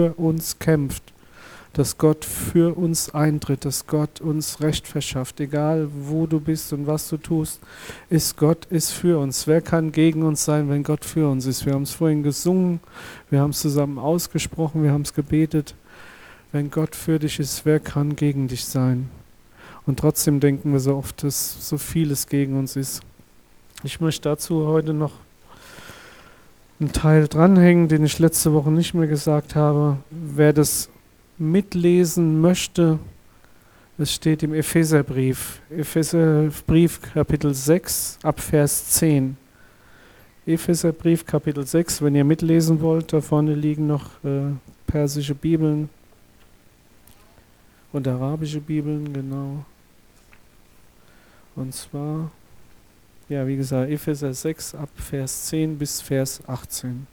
für uns kämpft, dass Gott für uns eintritt, dass Gott uns Recht verschafft, egal wo du bist und was du tust, Gott ist für uns. Wer kann gegen uns sein, wenn Gott für uns ist? Wir haben es vorhin gesungen, wir haben es zusammen ausgesprochen, wir haben es gebetet. Wenn Gott für dich ist, wer kann gegen dich sein? Und trotzdem denken wir so oft, dass so vieles gegen uns ist. Ich möchte dazu heute noch einen Teil dranhängen, den ich letzte Woche nicht mehr gesagt habe. Wer das mitlesen möchte, es steht im Epheserbrief Kapitel 6 ab Vers 10. Epheserbrief Kapitel 6, wenn ihr mitlesen wollt, da vorne liegen noch persische Bibeln und arabische Bibeln, genau. Und zwar, ja, wie gesagt, Epheser 6 ab Vers 10 bis Vers 18.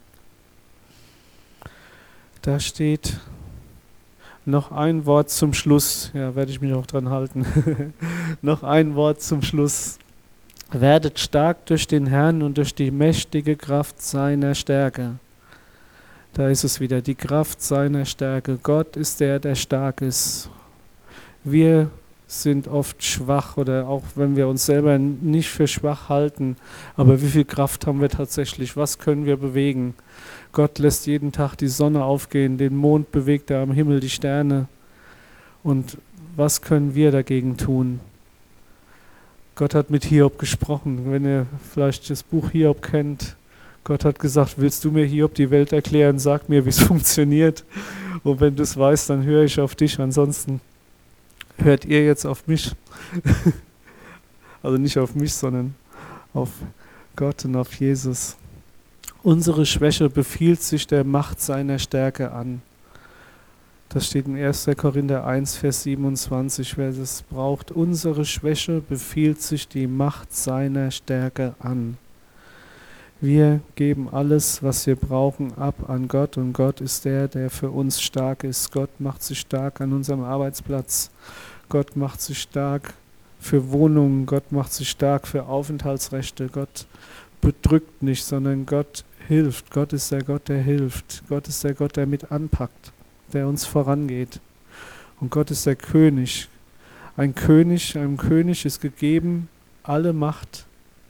Da steht noch ein Wort zum Schluss, ja, werde ich mich auch dran halten. Noch ein Wort zum Schluss. Werdet stark durch den Herrn und durch die mächtige Kraft seiner Stärke. Da ist es wieder, die Kraft seiner Stärke. Gott ist der, der stark ist. Wir sind oft schwach oder auch wenn wir uns selber nicht für schwach halten, aber wie viel Kraft haben wir tatsächlich? Was können wir bewegen? Gott lässt jeden Tag die Sonne aufgehen, den Mond bewegt er am Himmel, die Sterne. Und was können wir dagegen tun? Gott hat mit Hiob gesprochen. Wenn ihr vielleicht das Buch Hiob kennt, Gott hat gesagt, willst du mir Hiob die Welt erklären? Sag mir, wie es funktioniert. Und wenn du es weißt, dann höre ich auf dich. Ansonsten hört ihr jetzt auf mich. Also nicht auf mich, sondern auf Gott und auf Jesus. Unsere Schwäche befiehlt sich der Macht seiner Stärke an. Das steht in 1. Korinther 1, Vers 27, wer das braucht. Unsere Schwäche befiehlt sich die Macht seiner Stärke an. Wir geben alles, was wir brauchen, ab an Gott und Gott ist der, der für uns stark ist. Gott macht sich stark an unserem Arbeitsplatz. Gott macht sich stark für Wohnungen. Gott macht sich stark für Aufenthaltsrechte. Gott bedrückt nicht, sondern Gott hilft. Gott ist der Gott, der hilft. Gott ist der Gott, der mit anpackt, der uns vorangeht. Und Gott ist der König. Einem König ist gegeben alle Macht.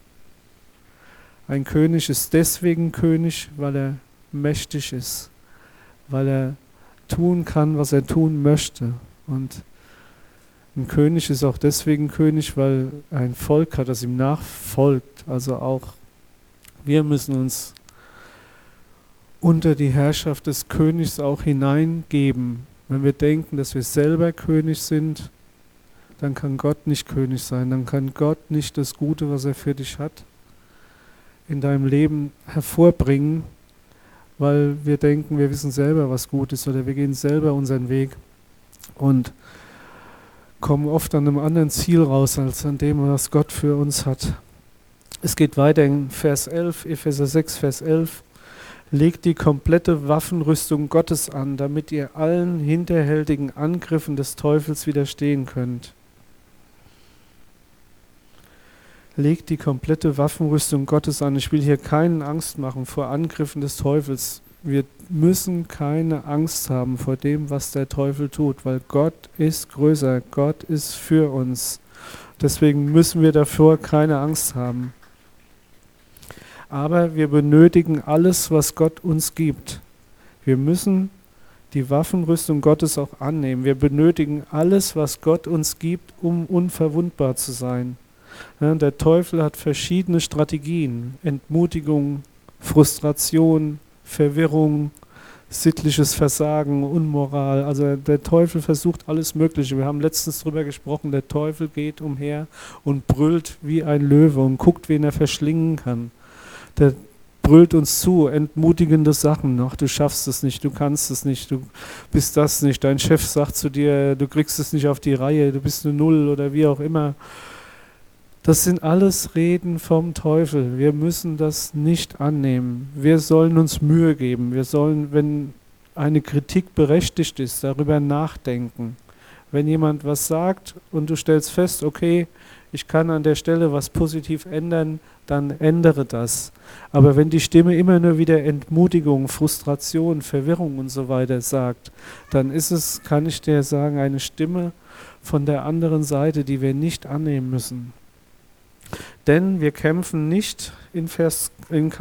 Ein König ist deswegen König, weil er mächtig ist, weil er tun kann, was er tun möchte. Und ein König ist auch deswegen König, weil er ein Volk hat, das ihm nachfolgt. Also auch wir müssen uns unter die Herrschaft des Königs auch hineingeben. Wenn wir denken, dass wir selber König sind, dann kann Gott nicht König sein. Dann kann Gott nicht das Gute, was er für dich hat, in deinem Leben hervorbringen, weil wir denken, wir wissen selber, was gut ist oder wir gehen selber unseren Weg und kommen oft an einem anderen Ziel raus, als an dem, was Gott für uns hat. Es geht weiter in Vers 11, Epheser 6, Vers 11. Legt die komplette Waffenrüstung Gottes an, damit ihr allen hinterhältigen Angriffen des Teufels widerstehen könnt. Legt die komplette Waffenrüstung Gottes an. Ich will hier keinen Angst machen vor Angriffen des Teufels. Wir müssen keine Angst haben vor dem, was der Teufel tut, weil Gott ist größer, Gott ist für uns. Deswegen müssen wir davor keine Angst haben. Aber wir benötigen alles, was Gott uns gibt. Wir müssen die Waffenrüstung Gottes auch annehmen. Wir benötigen alles, was Gott uns gibt, um unverwundbar zu sein. Ja, der Teufel hat verschiedene Strategien. Entmutigung, Frustration, Verwirrung, sittliches Versagen, Unmoral. Also der Teufel versucht alles Mögliche. Wir haben letztens darüber gesprochen, der Teufel geht umher und brüllt wie ein Löwe und guckt, wen er verschlingen kann. Der brüllt uns zu, entmutigende Sachen noch. Du schaffst es nicht, du kannst es nicht, du bist das nicht. Dein Chef sagt zu dir, du kriegst es nicht auf die Reihe, du bist eine Null oder wie auch immer. Das sind alles Reden vom Teufel. Wir müssen das nicht annehmen. Wir sollen uns Mühe geben. Wir sollen, wenn eine Kritik berechtigt ist, darüber nachdenken. Wenn jemand was sagt und du stellst fest, okay, ich kann an der Stelle was positiv ändern, dann ändere das. Aber wenn die Stimme immer nur wieder Entmutigung, Frustration, Verwirrung und so weiter sagt, dann ist es, kann ich dir sagen, eine Stimme von der anderen Seite, die wir nicht annehmen müssen. Denn wir kämpfen nicht in Vers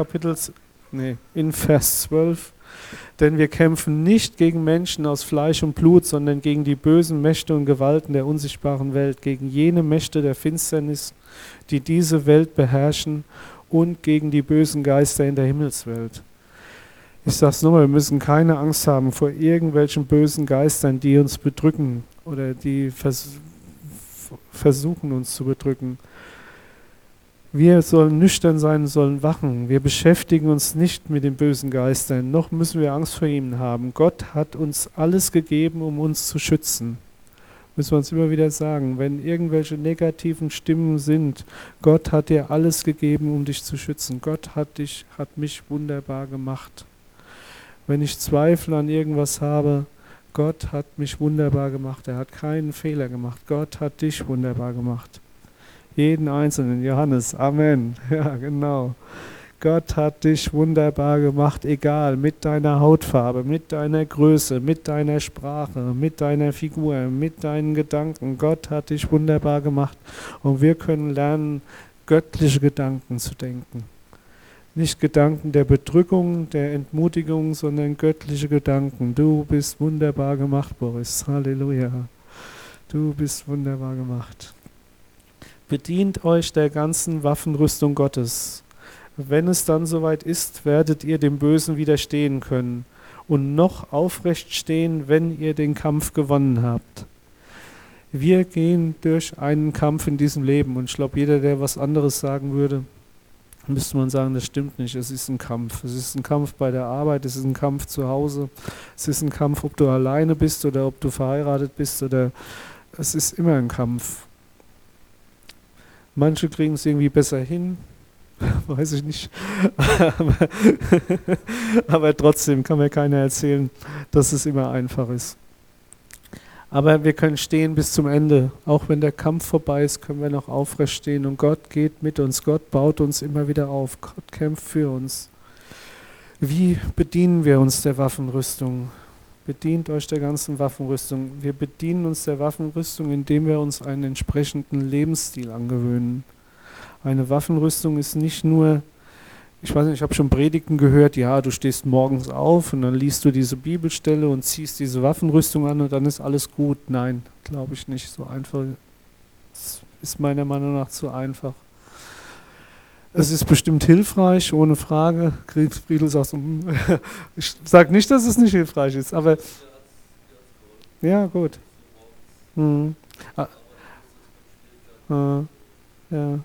12, denn wir kämpfen nicht gegen Menschen aus Fleisch und Blut, sondern gegen die bösen Mächte und Gewalten der unsichtbaren Welt, gegen jene Mächte der Finsternis, die diese Welt beherrschen, und gegen die bösen Geister in der Himmelswelt. Ich sage es nochmal, wir müssen keine Angst haben vor irgendwelchen bösen Geistern, die uns bedrücken oder die versuchen uns zu bedrücken. Wir sollen nüchtern sein, sollen wachen. Wir beschäftigen uns nicht mit den bösen Geistern, noch müssen wir Angst vor ihnen haben. Gott hat uns alles gegeben, um uns zu schützen. Müssen wir uns immer wieder sagen, wenn irgendwelche negativen Stimmen sind, Gott hat dir alles gegeben, um dich zu schützen. Gott hat mich wunderbar gemacht. Wenn ich Zweifel an irgendwas habe, Gott hat mich wunderbar gemacht. Er hat keinen Fehler gemacht. Gott hat dich wunderbar gemacht. Jeden Einzelnen, Johannes, Amen. Ja, genau. Gott hat dich wunderbar gemacht, egal, mit deiner Hautfarbe, mit deiner Größe, mit deiner Sprache, mit deiner Figur, mit deinen Gedanken. Gott hat dich wunderbar gemacht und wir können lernen, göttliche Gedanken zu denken. Nicht Gedanken der Bedrückung, der Entmutigung, sondern göttliche Gedanken. Du bist wunderbar gemacht, Boris. Halleluja. Du bist wunderbar gemacht. Bedient euch der ganzen Waffenrüstung Gottes. Wenn es dann soweit ist, werdet ihr dem Bösen widerstehen können und noch aufrecht stehen, wenn ihr den Kampf gewonnen habt. Wir gehen durch einen Kampf in diesem Leben und ich glaube, jeder, der was anderes sagen würde, müsste man sagen, das stimmt nicht. Es ist ein Kampf. Es ist ein Kampf bei der Arbeit, es ist ein Kampf zu Hause, es ist ein Kampf, ob du alleine bist oder ob du verheiratet bist, oder es ist immer ein Kampf. Manche kriegen es irgendwie besser hin, weiß ich nicht, aber trotzdem kann mir keiner erzählen, dass es immer einfach ist. Aber wir können stehen bis zum Ende. Auch wenn der Kampf vorbei ist, können wir noch aufrecht stehen. Und Gott geht mit uns. Gott baut uns immer wieder auf. Gott kämpft für uns. Wie bedienen wir uns der Waffenrüstung? Bedient euch der ganzen Waffenrüstung. Wir bedienen uns der Waffenrüstung, indem wir uns einen entsprechenden Lebensstil angewöhnen. Eine Waffenrüstung ist nicht nur, ich weiß nicht, ich habe schon Predigten gehört, ja, du stehst morgens auf und dann liest du diese Bibelstelle und ziehst diese Waffenrüstung an und dann ist alles gut. Nein, glaube ich nicht. So einfach. Das ist meiner Meinung nach zu einfach. Es ist bestimmt hilfreich, ohne Frage. Friedel sagt so, ich sage nicht, dass es nicht hilfreich ist, aber ja, gut. Hm. Ja.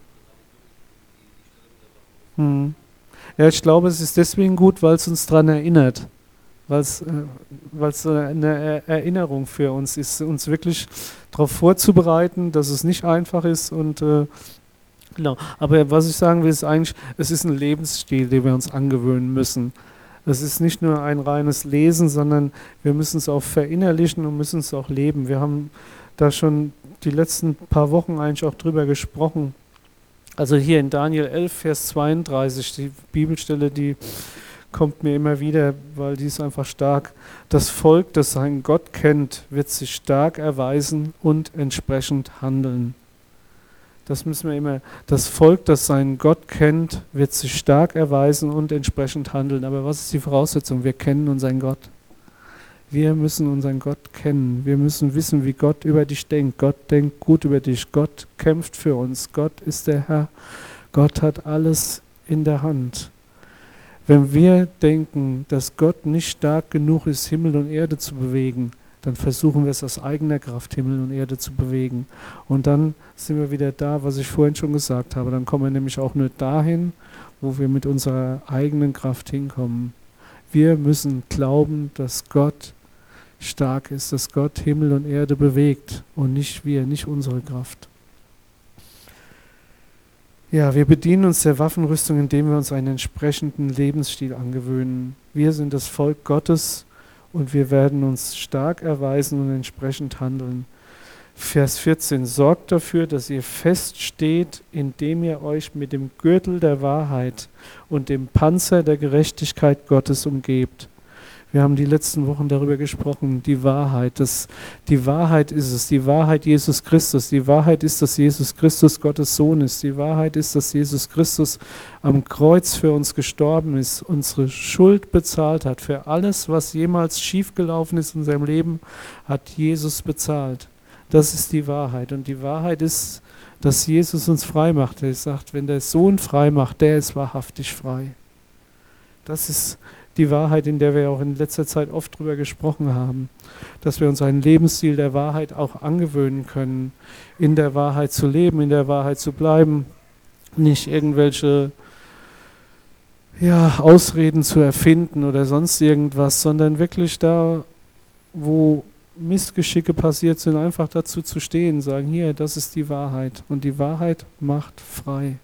Ja, ich glaube, es ist deswegen gut, weil es uns daran erinnert. Weil es eine Erinnerung für uns ist, uns wirklich darauf vorzubereiten, dass es nicht einfach ist und genau. Aber was ich sagen will, ist eigentlich, es ist ein Lebensstil, den wir uns angewöhnen müssen. Es ist nicht nur ein reines Lesen, sondern wir müssen es auch verinnerlichen und müssen es auch leben. Wir haben da schon die letzten paar Wochen eigentlich auch drüber gesprochen. Also hier in Daniel 11, Vers 32, die Bibelstelle, die kommt mir immer wieder, weil die ist einfach stark. Das Volk, das seinen Gott kennt, wird sich stark erweisen und entsprechend handeln. Das müssen wir immer, das Volk, das seinen Gott kennt, wird sich stark erweisen und entsprechend handeln. Aber was ist die Voraussetzung? Wir kennen unseren Gott. Wir müssen unseren Gott kennen. Wir müssen wissen, wie Gott über dich denkt. Gott denkt gut über dich. Gott kämpft für uns. Gott ist der Herr. Gott hat alles in der Hand. Wenn wir denken, dass Gott nicht stark genug ist, Himmel und Erde zu bewegen, dann versuchen wir es aus eigener Kraft, Himmel und Erde zu bewegen. Und dann sind wir wieder da, was ich vorhin schon gesagt habe. Dann kommen wir nämlich auch nur dahin, wo wir mit unserer eigenen Kraft hinkommen. Wir müssen glauben, dass Gott stark ist, dass Gott Himmel und Erde bewegt und nicht wir, nicht unsere Kraft. Ja, wir bedienen uns der Waffenrüstung, indem wir uns einen entsprechenden Lebensstil angewöhnen. Wir sind das Volk Gottes und wir werden uns stark erweisen und entsprechend handeln. Vers 14, sorgt dafür, dass ihr feststeht, indem ihr euch mit dem Gürtel der Wahrheit und dem Panzer der Gerechtigkeit Gottes umgebt. Wir haben die letzten Wochen darüber gesprochen, die Wahrheit. Die Wahrheit ist es, die Wahrheit Jesus Christus. Die Wahrheit ist, dass Jesus Christus Gottes Sohn ist. Die Wahrheit ist, dass Jesus Christus am Kreuz für uns gestorben ist, unsere Schuld bezahlt hat. Für alles, was jemals schiefgelaufen ist in seinem Leben, hat Jesus bezahlt. Das ist die Wahrheit. Und die Wahrheit ist, dass Jesus uns frei macht. Er sagt, wenn der Sohn frei macht, der ist wahrhaftig frei. Das ist die Wahrheit, in der wir auch in letzter Zeit oft drüber gesprochen haben, dass wir uns einen Lebensstil der Wahrheit auch angewöhnen können, in der Wahrheit zu leben, in der Wahrheit zu bleiben, nicht irgendwelche Ausreden zu erfinden oder sonst irgendwas, sondern wirklich da, wo Missgeschicke passiert sind, einfach dazu zu stehen, sagen, hier, das ist die Wahrheit und die Wahrheit macht frei.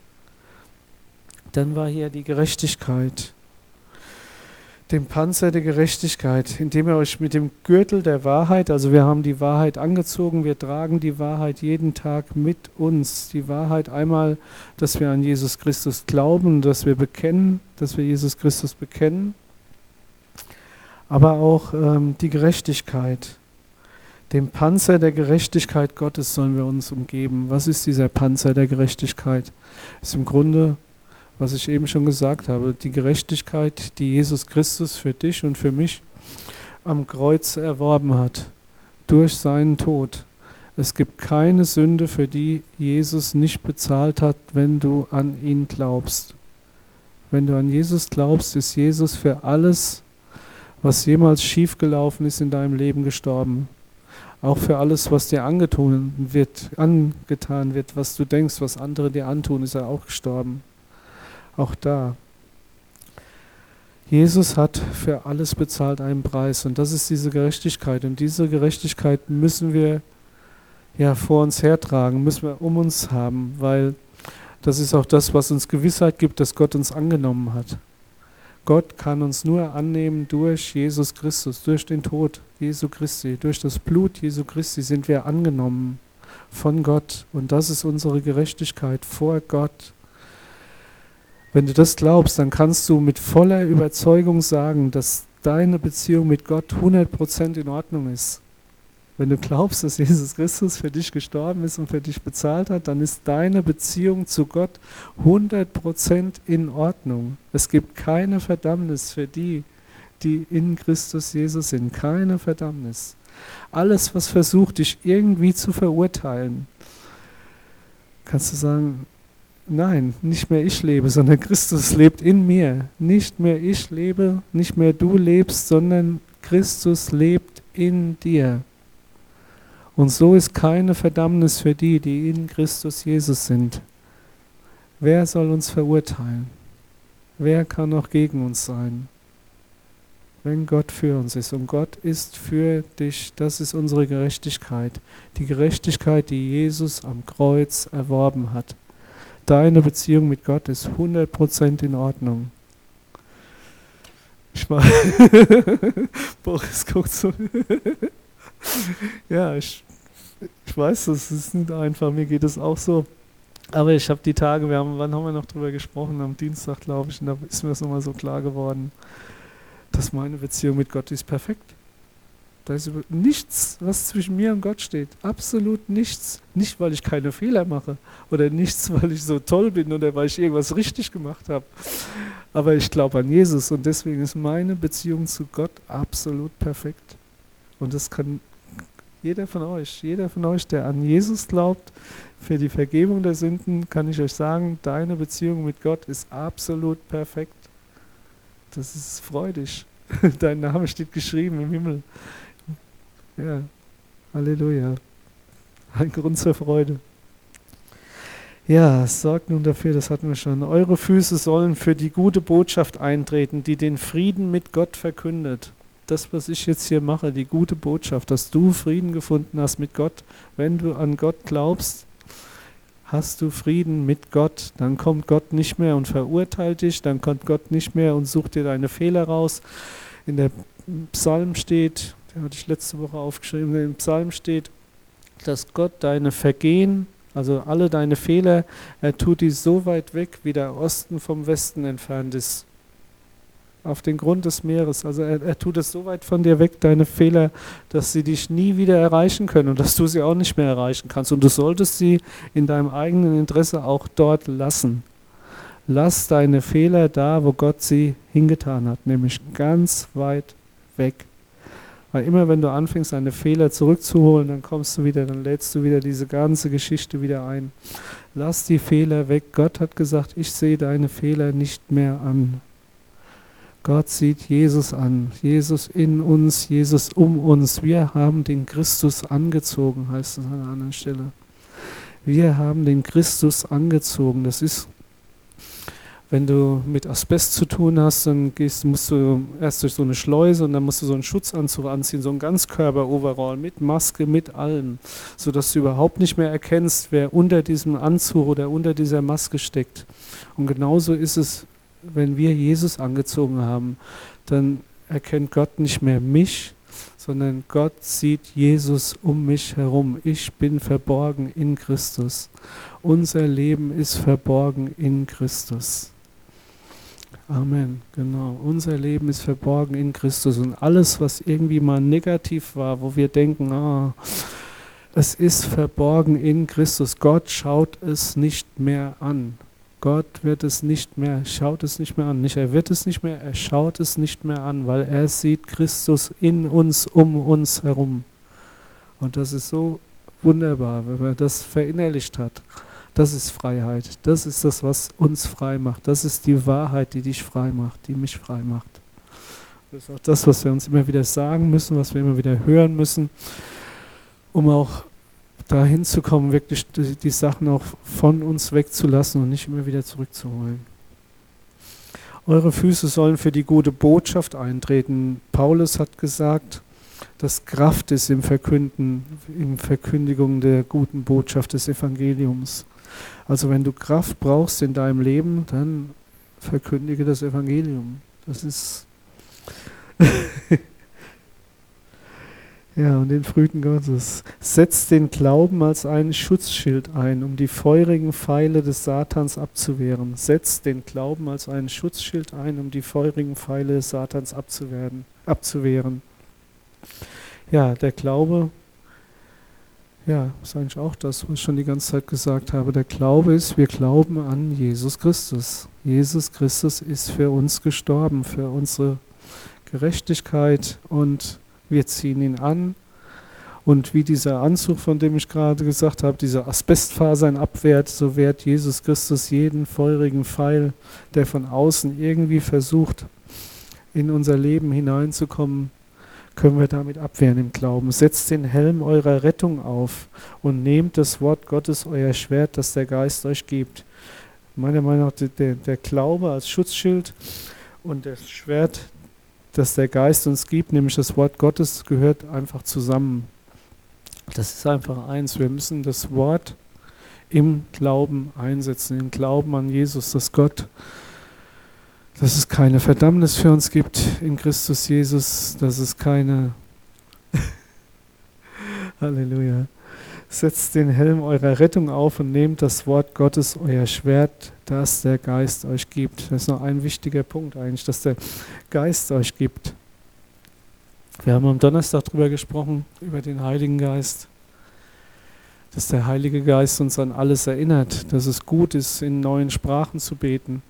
Dann war hier die Gerechtigkeit. Dem Panzer der Gerechtigkeit, indem ihr euch mit dem Gürtel der Wahrheit, also wir haben die Wahrheit angezogen, wir tragen die Wahrheit jeden Tag mit uns. Die Wahrheit einmal, dass wir an Jesus Christus glauben, dass wir bekennen, dass wir Jesus Christus bekennen, aber auch die Gerechtigkeit. Dem Panzer der Gerechtigkeit Gottes sollen wir uns umgeben. Was ist dieser Panzer der Gerechtigkeit? Ist im Grunde, was ich eben schon gesagt habe, die Gerechtigkeit, die Jesus Christus für dich und für mich am Kreuz erworben hat, durch seinen Tod. Es gibt keine Sünde, für die Jesus nicht bezahlt hat, wenn du an ihn glaubst. Wenn du an Jesus glaubst, ist Jesus für alles, was jemals schiefgelaufen ist in deinem Leben, gestorben. Auch für alles, was dir angetan wird, was du denkst, was andere dir antun, ist er auch gestorben. Auch da. Jesus hat für alles bezahlt einen Preis und das ist diese Gerechtigkeit. Und diese Gerechtigkeit müssen wir vor uns hertragen, müssen wir um uns haben, weil das ist auch das, was uns Gewissheit gibt, dass Gott uns angenommen hat. Gott kann uns nur annehmen durch Jesus Christus, durch den Tod Jesu Christi, durch das Blut Jesu Christi sind wir angenommen von Gott und das ist unsere Gerechtigkeit vor Gott. Wenn du das glaubst, dann kannst du mit voller Überzeugung sagen, dass deine Beziehung mit Gott 100% in Ordnung ist. Wenn du glaubst, dass Jesus Christus für dich gestorben ist und für dich bezahlt hat, dann ist deine Beziehung zu Gott 100% in Ordnung. Es gibt keine Verdammnis für die, die in Christus Jesus sind. Keine Verdammnis. Alles, was versucht, dich irgendwie zu verurteilen, kannst du sagen, nein, nicht mehr ich lebe, sondern Christus lebt in mir. Nicht mehr ich lebe, nicht mehr du lebst, sondern Christus lebt in dir. Und so ist keine Verdammnis für die, die in Christus Jesus sind. Wer soll uns verurteilen? Wer kann noch gegen uns sein? Wenn Gott für uns ist und Gott ist für dich, das ist unsere Gerechtigkeit. Die Gerechtigkeit, die Jesus am Kreuz erworben hat. Deine Beziehung mit Gott ist 100% in Ordnung. Boris guckt so. Ja, ich weiß, das ist nicht einfach, mir geht es auch so. Aber ich habe die Tage, wann haben wir noch drüber gesprochen? Am Dienstag, glaube ich, und da ist mir das nochmal so klar geworden, dass meine Beziehung mit Gott ist perfekt. Da ist nichts, was zwischen mir und Gott steht. Absolut nichts. Nicht, weil ich keine Fehler mache oder nichts, weil ich so toll bin oder weil ich irgendwas richtig gemacht habe. Aber ich glaube an Jesus und deswegen ist meine Beziehung zu Gott absolut perfekt. Und das kann jeder von euch, der an Jesus glaubt, für die Vergebung der Sünden, kann ich euch sagen, deine Beziehung mit Gott ist absolut perfekt. Das ist freudig. Dein Name steht geschrieben im Himmel. Ja, Halleluja. Ein Grund zur Freude. Ja, sorgt nun dafür, das hatten wir schon. Eure Füße sollen für die gute Botschaft eintreten, die den Frieden mit Gott verkündet. Das, was ich jetzt hier mache, die gute Botschaft, dass du Frieden gefunden hast mit Gott. Wenn du an Gott glaubst, hast du Frieden mit Gott. Dann kommt Gott nicht mehr und verurteilt dich, dann kommt Gott nicht mehr und sucht dir deine Fehler raus. In der Psalm steht, den hatte ich letzte Woche aufgeschrieben, im Psalm steht, dass Gott deine Vergehen, also alle deine Fehler, er tut die so weit weg, wie der Osten vom Westen entfernt ist. Auf den Grund des Meeres. Also er tut es so weit von dir weg, deine Fehler, dass sie dich nie wieder erreichen können und dass du sie auch nicht mehr erreichen kannst. Und du solltest sie in deinem eigenen Interesse auch dort lassen. Lass deine Fehler da, wo Gott sie hingetan hat, nämlich ganz weit weg. Weil immer wenn du anfängst, deine Fehler zurückzuholen, dann kommst du wieder, dann lädst du wieder diese ganze Geschichte wieder ein. Lass die Fehler weg. Gott hat gesagt, ich sehe deine Fehler nicht mehr an. Gott sieht Jesus an, Jesus in uns, Jesus um uns. Wir haben den Christus angezogen, heißt es an einer anderen Stelle. Wir haben den Christus angezogen. Das ist, wenn du mit Asbest zu tun hast, dann musst du erst durch so eine Schleuse und dann musst du so einen Schutzanzug anziehen, so einen Ganzkörper-Overall mit Maske, mit allem, sodass du überhaupt nicht mehr erkennst, wer unter diesem Anzug oder unter dieser Maske steckt. Und genauso ist es, wenn wir Jesus angezogen haben, dann erkennt Gott nicht mehr mich, sondern Gott sieht Jesus um mich herum. Ich bin verborgen in Christus. Unser Leben ist verborgen in Christus. Amen, genau. Unser Leben ist verborgen in Christus. Und alles, was irgendwie mal negativ war, wo wir denken, es ist verborgen in Christus. Gott schaut es nicht mehr an. Gott wird es nicht mehr, schaut es nicht mehr an. Nicht, er wird es nicht mehr, er schaut es nicht mehr an, weil er sieht Christus in uns, um uns herum. Und das ist so wunderbar, wenn man das verinnerlicht hat. Das ist Freiheit. Das ist das, was uns frei macht. Das ist die Wahrheit, die dich frei macht, die mich frei macht. Das ist auch das, was wir uns immer wieder sagen müssen, was wir immer wieder hören müssen, um auch dahin zu kommen, wirklich die Sachen auch von uns wegzulassen und nicht immer wieder zurückzuholen. Eure Füße sollen für die gute Botschaft eintreten. Paulus hat gesagt, dass Kraft ist im Verkündigung der guten Botschaft des Evangeliums. Also wenn du Kraft brauchst in deinem Leben, dann verkündige das Evangelium. Das ist ja, und den Früchten Gottes. Setzt den Glauben als einen Schutzschild ein, um die feurigen Pfeile des Satans abzuwehren. Setzt den Glauben als einen Schutzschild ein, um die feurigen Pfeile des Satans abzuwehren. Ja, der Glaube, ja, ist eigentlich auch das, was ich schon die ganze Zeit gesagt habe. Der Glaube ist, wir glauben an Jesus Christus. Jesus Christus ist für uns gestorben, für unsere Gerechtigkeit, und wir ziehen ihn an. Und wie dieser Anzug, von dem ich gerade gesagt habe, diese Asbestfasern abwehrt, so wehrt Jesus Christus jeden feurigen Pfeil, der von außen irgendwie versucht, in unser Leben hineinzukommen, können wir damit abwehren im Glauben. Setzt den Helm eurer Rettung auf und nehmt das Wort Gottes, euer Schwert, das der Geist euch gibt. Meiner Meinung nach der Glaube als Schutzschild und das Schwert, das der Geist uns gibt, nämlich das Wort Gottes, gehört einfach zusammen. Das ist einfach eins. Wir müssen das Wort im Glauben einsetzen, im Glauben an Jesus, dass es keine Verdammnis für uns gibt in Christus Jesus, dass es keine Halleluja. Setzt den Helm eurer Rettung auf und nehmt das Wort Gottes, euer Schwert, das der Geist euch gibt. Das ist noch ein wichtiger Punkt eigentlich, dass der Geist euch gibt. Wir haben am Donnerstag darüber gesprochen, über den Heiligen Geist, dass der Heilige Geist uns an alles erinnert, dass es gut ist, in neuen Sprachen zu beten.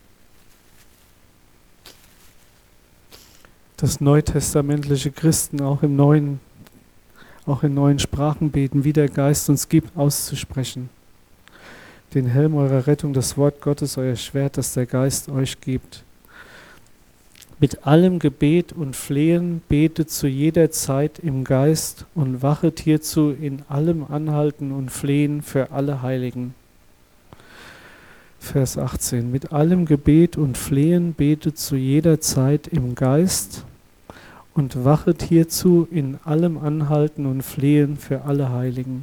Dass neutestamentliche Christen auch in neuen Sprachen beten, wie der Geist uns gibt, auszusprechen. Den Helm eurer Rettung, das Wort Gottes, euer Schwert, das der Geist euch gibt. Mit allem Gebet und Flehen betet zu jeder Zeit im Geist und wachet hierzu in allem Anhalten und Flehen für alle Heiligen. Vers 18. Mit allem Gebet und Flehen betet zu jeder Zeit im Geist und wachet hierzu in allem Anhalten und Flehen für alle Heiligen.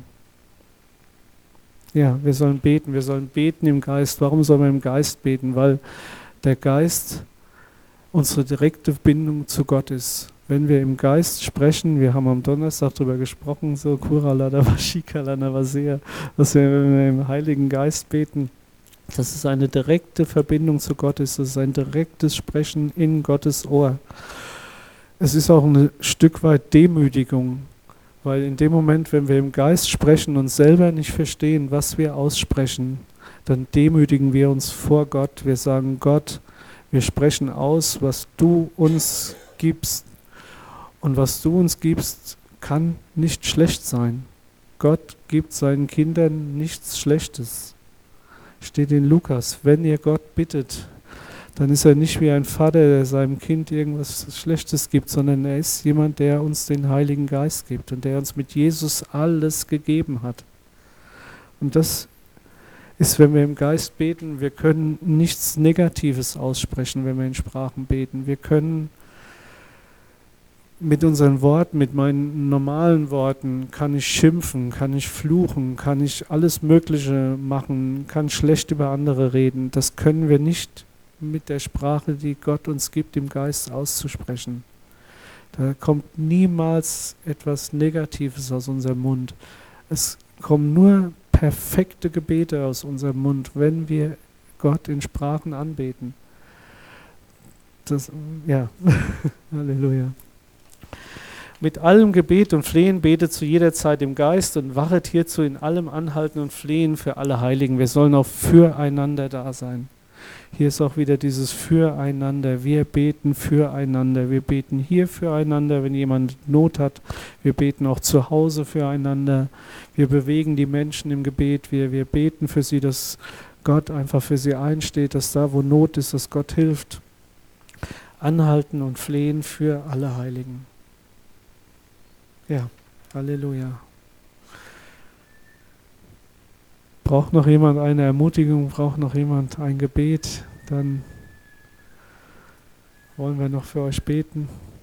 Ja, wir sollen beten im Geist. Warum sollen wir im Geist beten? Weil der Geist unsere direkte Bindung zu Gott ist. wenn wir im Geist sprechen, wir haben am Donnerstag darüber gesprochen, so Kurala-Davashika-Lanavasea, dass wir, wenn wir im Heiligen Geist beten, dass es eine direkte Verbindung zu Gott ist, das ist ein direktes Sprechen in Gottes Ohr. Es ist auch ein Stück weit Demütigung, weil in dem Moment, wenn wir im Geist sprechen und selber nicht verstehen, was wir aussprechen, dann demütigen wir uns vor Gott. Wir sagen, Gott, wir sprechen aus, was du uns gibst. Und was du uns gibst, kann nicht schlecht sein. Gott gibt seinen Kindern nichts Schlechtes. Steht in Lukas, wenn ihr Gott bittet, dann ist er nicht wie ein Vater, der seinem Kind irgendwas Schlechtes gibt, sondern er ist jemand, der uns den Heiligen Geist gibt und der uns mit Jesus alles gegeben hat. Und das ist, wenn wir im Geist beten, wir können nichts Negatives aussprechen, wenn wir in Sprachen beten. Wir können mit unseren Worten, mit meinen normalen Worten, kann ich schimpfen, kann ich fluchen, kann ich alles Mögliche machen, kann schlecht über andere reden. Das können wir nicht mit der Sprache, die Gott uns gibt, im Geist auszusprechen. Da kommt niemals etwas Negatives aus unserem Mund. Es kommen nur perfekte Gebete aus unserem Mund, wenn wir Gott in Sprachen anbeten. Das, ja, Halleluja. Mit allem Gebet und Flehen betet zu jeder Zeit im Geist und wachet hierzu in allem Anhalten und Flehen für alle Heiligen. Wir sollen auch füreinander da sein. Hier ist auch wieder dieses Füreinander. Wir beten füreinander. Wir beten hier füreinander, wenn jemand Not hat. Wir beten auch zu Hause füreinander. Wir bewegen die Menschen im Gebet. Wir beten für sie, dass Gott einfach für sie einsteht, dass da, wo Not ist, dass Gott hilft. Anhalten und flehen für alle Heiligen. Ja, Halleluja. Braucht noch jemand eine Ermutigung, braucht noch jemand ein Gebet, dann wollen wir noch für euch beten.